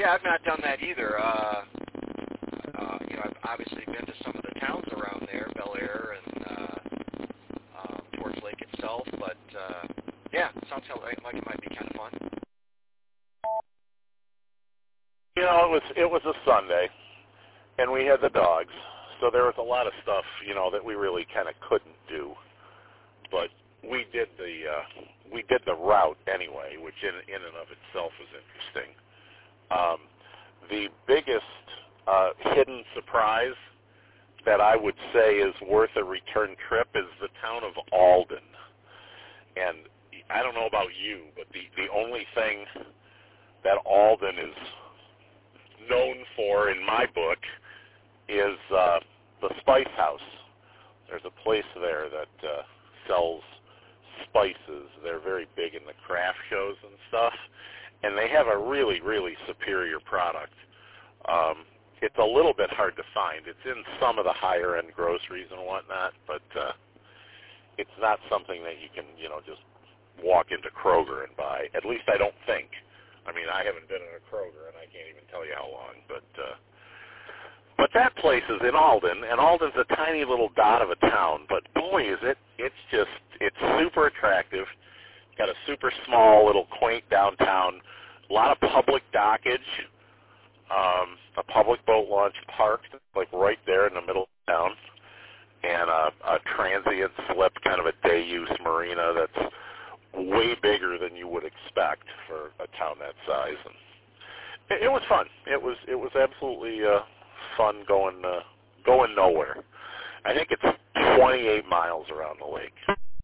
Yeah, I've not done that either. I've obviously been to some of the towns around there, Bel Air and Torch Lake itself, but yeah, sounds like it might be kind of fun. It was a Sunday, and we had the dogs, so there was a lot of stuff, that we really kind of couldn't do. But we did the route anyway, which in and of itself was interesting. The biggest hidden surprise that I would say is worth a return trip is the town of Alden. And I don't know about you, but the only thing that Alden is known for in my book is the Spice House. There's a place there that sells spices. They're very big in the craft shows and stuff, and they have a really, really superior product. It's a little bit hard to find. It's in some of the higher-end groceries and whatnot, but it's not something that you can, just walk into Kroger and buy. At least I don't think. I mean, I haven't been in a Kroger, and I can't even tell you how long. But that place is in Alden, and Alden's a tiny little dot of a town. But boy, it's super attractive. Got a super small little quaint downtown. A lot of public dockage. A public boat launch parked like right there in the middle of town, and a transient slip, kind of a day-use marina that's way bigger than you would expect for a town that size. And it was fun. It was absolutely fun going nowhere. I think it's 28 miles around the lake.